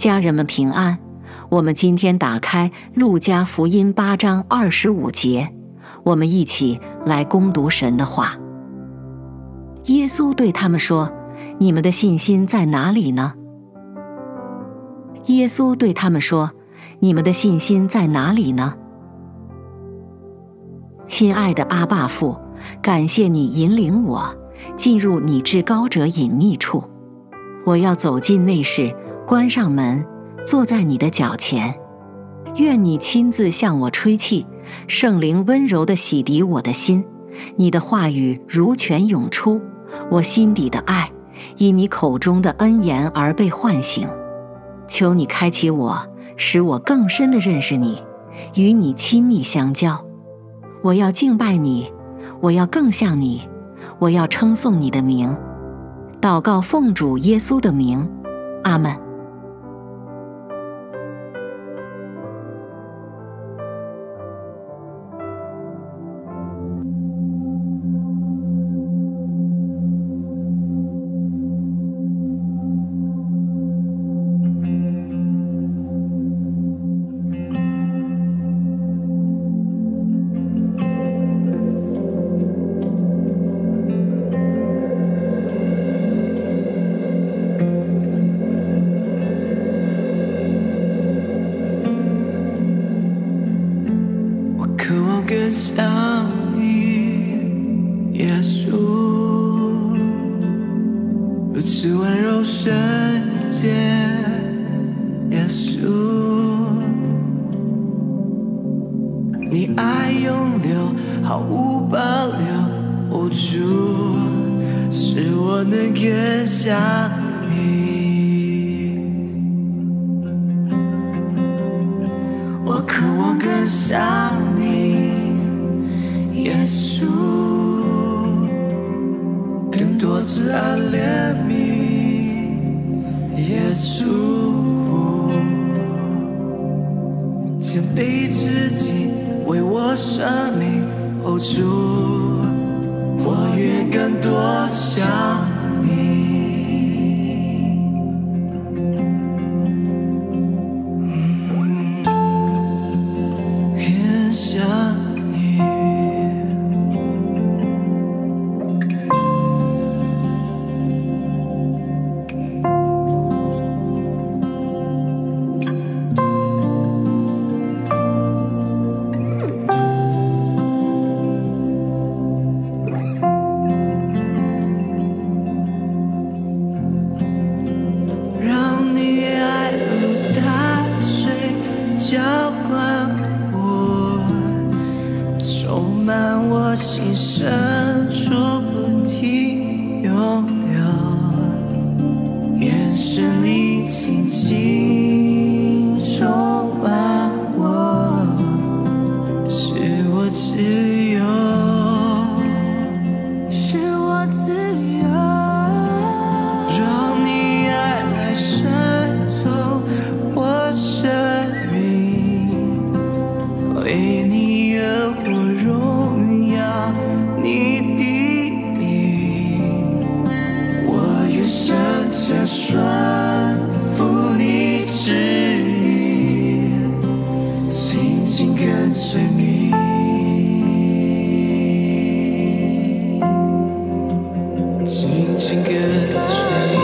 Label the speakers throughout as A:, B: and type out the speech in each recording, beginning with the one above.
A: 家人们平安。我们今天打开路加福音8章25节，我们一起来攻读神的话。耶稣对他们说：你们的信心在哪里呢？耶稣对他们说：你们的信心在哪里呢？亲爱的阿爸父，感谢你引领我进入你至高者隐秘处。我要走进内室，关上门，坐在你的脚前。愿你亲自向我吹气，圣灵温柔地洗涤我的心。你的话语如泉涌出，我心底的爱因你口中的恩言而被唤醒。求你开启我，使我更深地认识你，与你亲密相交。我要敬拜你，我要更像你，我要称颂你的名。祷告奉主耶稣的名，阿们。
B: 更像你，耶稣，如此温柔圣洁，耶稣，你爱永留，毫无保留，哦主，使我能更像你，我渴望更像你。耶稣，更多慈爱怜悯，耶稣，谦卑自己，为我生命，哦主，我愿更多像你。更像你。浇灌我，充满我心深处，不停涌流。愿神灵轻轻充满我，使我自由，使我自由。让你爱来渗透我生命。为你而活，荣耀你的名，我愿深深顺服你旨意，紧紧跟随你，紧紧跟随你。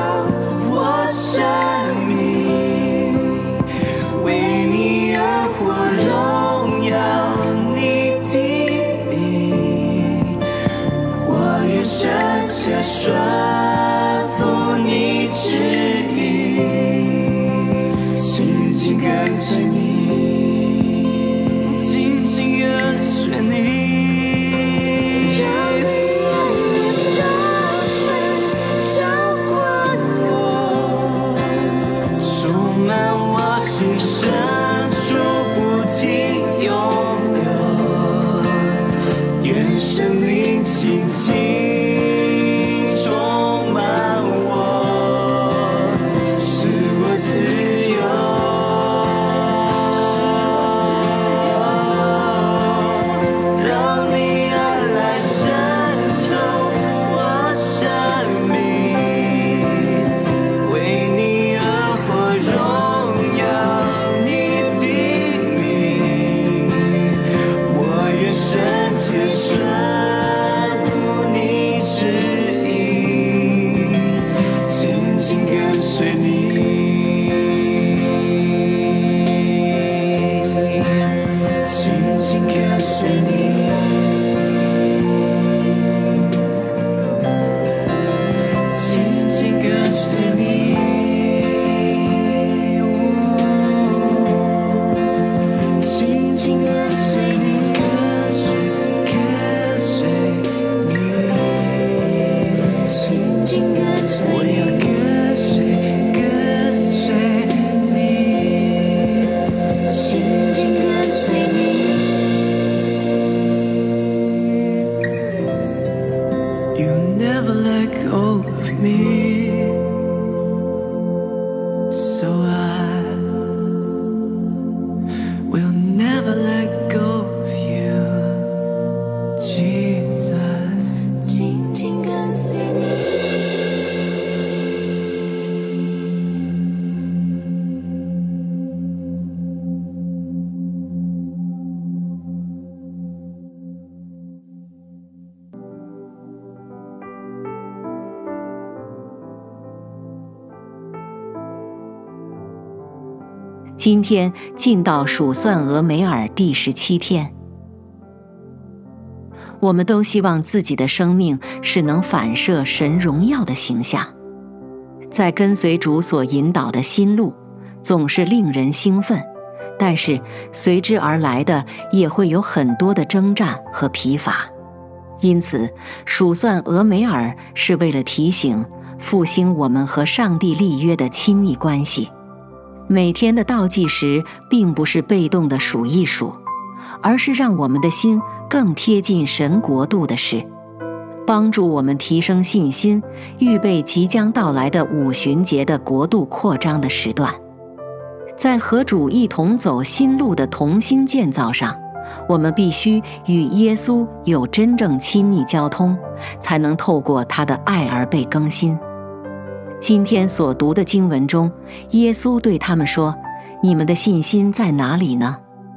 B: 为你而活。 切顺服你旨意，紧紧跟随你，紧紧跟随你。深处不停涌流，愿生命轻轻充满我，使我自由，让你爱来渗透我生命，为你而活荣耀。深切顺服你旨意，紧紧跟随你，紧紧跟随你，紧紧跟随你。Never let go of me, so I will never let go of you, Jesus. 紧紧跟随你。
A: 今天进到数算俄梅尔第17天，我们都希望自己的生命是能反射神荣耀的形象。在跟随主所引导的心路，总是令人兴奋，但是随之而来的也会有很多的征战和疲乏。因此，数算俄梅尔是为了提醒、复兴我们和上帝立约的亲密关系。每天的倒计时并不是被动的数一数，而是让我们的心更贴近神国度的事，帮助我们提升信心，预备即将到来的五旬节的国度扩张的时段。在和主一同走新路的同心建造上，我们必须与耶稣有真正亲密交通，才能透过他的爱而被更新。今天所读的经文中，耶稣对他们说：“你们的信心在哪里呢？”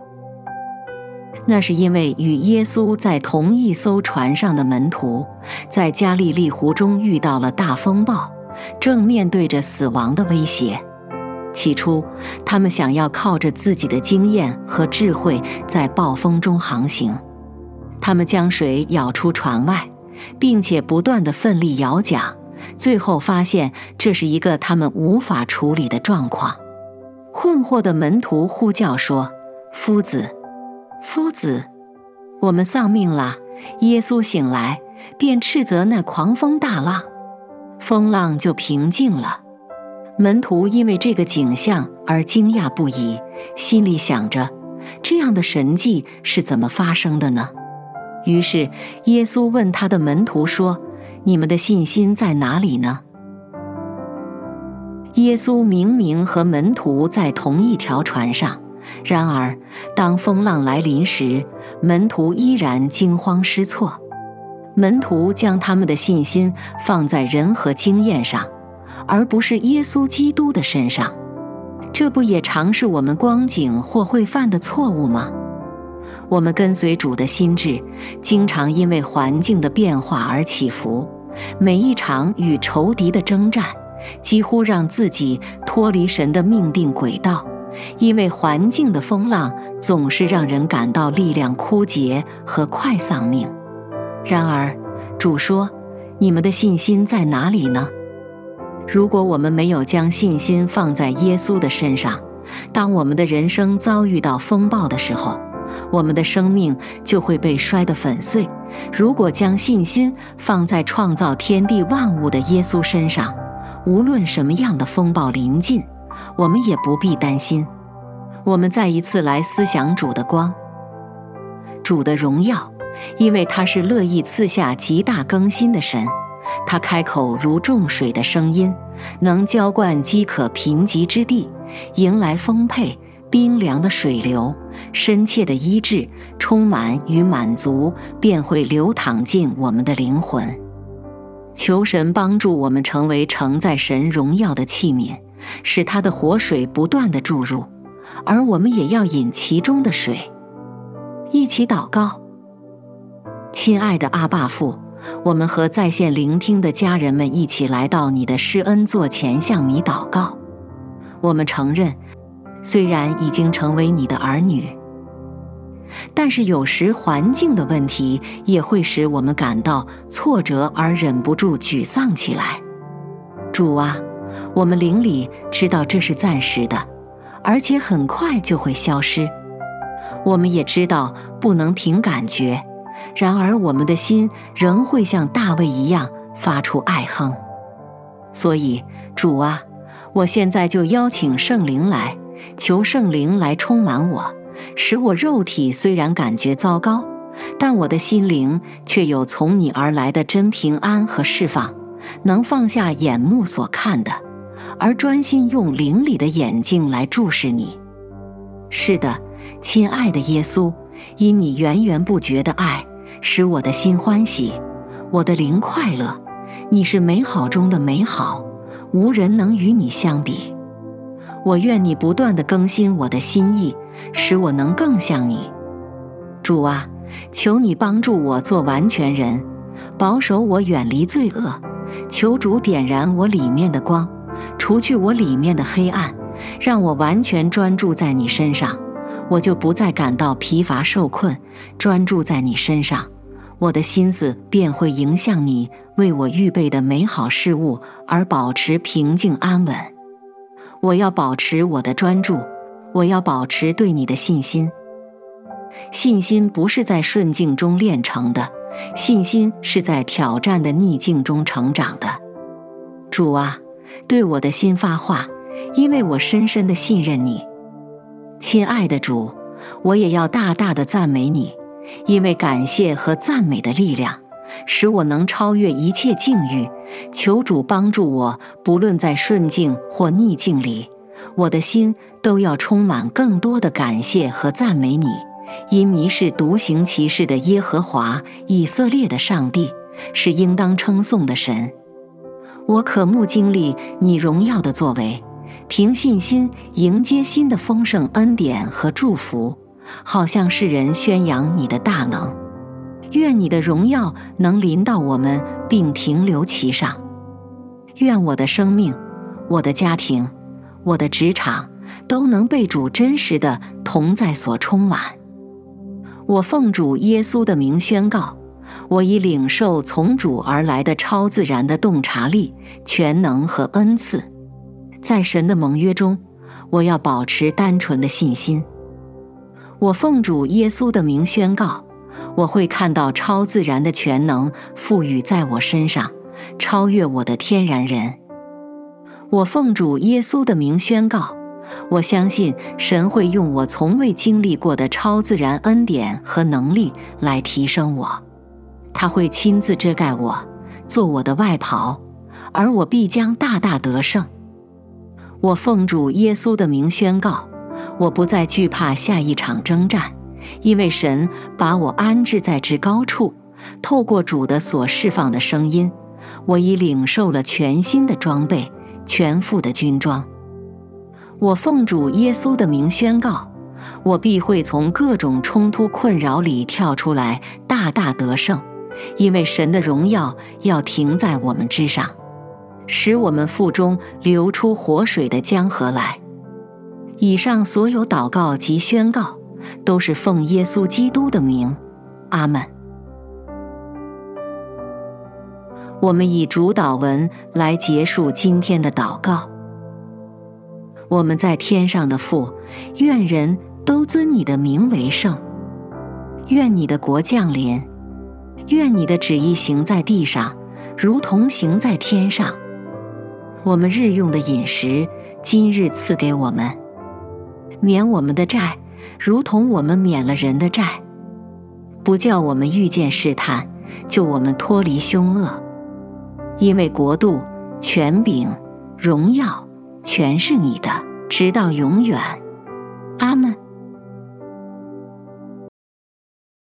A: 那是因为与耶稣在同一艘船上的门徒，在加利利湖中遇到了大风暴，正面对着死亡的威胁。起初，他们想要靠着自己的经验和智慧在暴风中航行。他们将水舀出船外，并且不断地奋力摇桨，最后发现这是一个他们无法处理的状况。困惑的门徒呼叫说：“夫子，夫子，我们丧命了。”耶稣醒来，便斥责那狂风大浪，风浪就平静了。门徒因为这个景象而惊讶不已，心里想着，这样的神迹是怎么发生的呢？于是耶稣问他的门徒说：“你们的信心在哪里呢？”耶稣明明和门徒在同一条船上，然而当风浪来临时，门徒依然惊慌失措。门徒将他们的信心放在人和经验上，而不是耶稣基督的身上。这不也常是我们光景或会犯的错误吗？我们跟随主的心志，经常因为环境的变化而起伏，每一场与仇敌的征战，几乎让自己脱离神的命定轨道，因为环境的风浪总是让人感到力量枯竭和快丧命。然而主说：“ 你们的信心在哪里呢？如果我们没有将信心放在耶稣的身上，当我们的人生遭遇到风暴的时候，我们的生命就会被摔得粉碎。如果将信心放在创造天地万物的耶稣身上，无论什么样的风暴临近，我们也不必担心。我们再一次来思想主的光，主的荣耀，因为他是乐意赐下极大更新的神。他开口如众水的声音，能浇灌饥渴贫瘠之地，迎来丰沛冰凉的水流，深切的医治、充满与满足便会流淌进我们的灵魂。求神帮助我们成为承载神荣耀的器皿，使他的活水不断地注入，而我们也要饮其中的水。一起祷告。亲爱的阿爸父，我们和在线聆听的家人们一起来到你的施恩座前向你祷告。我们承认，虽然已经成为你的儿女，但是有时环境的问题也会使我们感到挫折而忍不住沮丧起来。主啊，我们灵里知道这是暂时的，而且很快就会消失。我们也知道不能凭感觉，然而我们的心仍会像大卫一样发出爱恨。所以，主啊，我现在就邀请圣灵来，求圣灵来充满我，使我肉体虽然感觉糟糕，但我的心灵却有从你而来的真平安和释放，能放下眼目所看的，而专心用灵里的眼睛来注视你。是的，亲爱的耶稣，因你源源不绝的爱，使我的心欢喜，我的灵快乐。你是美好中的美好，无人能与你相比。我愿你不断地更新我的心意，使我能更像你。主啊，求你帮助我做完全人，保守我远离罪恶。求主点燃我里面的光，除去我里面的黑暗，让我完全专注在你身上，我就不再感到疲乏受困。专注在你身上，我的心思便会迎向你为我预备的美好事物，而保持平静安稳。我要保持我的专注，我要保持对你的信心。信心不是在顺境中练成的，信心是在挑战的逆境中成长的。主啊，对我的心发话，因为我深深地信任你。亲爱的主，我也要大大地赞美你，因为感谢和赞美的力量使我能超越一切境遇。求主帮助我，不论在顺境或逆境里，我的心都要充满更多的感谢和赞美你，因你是独行其事的耶和华，以色列的上帝，是应当称颂的神。我渴慕经历你荣耀的作为，凭信心迎接新的丰盛恩典和祝福，好向世人宣扬你的大能。愿你的荣耀能临到我们，并停留其上。愿我的生命、我的家庭、我的职场都能被主真实的同在所充满。我奉主耶稣的名宣告，我已领受从主而来的超自然的洞察力、全能和恩赐。在神的盟约中，我要保持单纯的信心。我奉主耶稣的名宣告，我会看到超自然的全能赋予在我身上，超越我的天然人。我奉主耶稣的名宣告，我相信神会用我从未经历过的超自然恩典和能力来提升我。他会亲自遮盖我，做我的外袍，而我必将大大得胜。我奉主耶稣的名宣告，我不再惧怕下一场征战，因为神把我安置在至高处，透过主的所释放的声音，我已领受了全新的装备，全副的军装。我奉主耶稣的名宣告，我必会从各种冲突困扰里跳出来，大大得胜，因为神的荣耀要停在我们之上，使我们腹中流出活水的江河来。以上所有祷告及宣告都是奉耶稣基督的名，阿们。 我们以主祷文来结束今天的祷告。我们在天上的父，愿人都尊你的名为圣。愿你的国降临，愿你的旨意行在地上，如同行在天上。我们日用的饮食，今日赐给我们，免我们的债，如同我们免了人的债。不叫我们遇见试探，救我们脱离凶恶。因为国度、权柄、荣耀，全是你的，直到永远。阿们。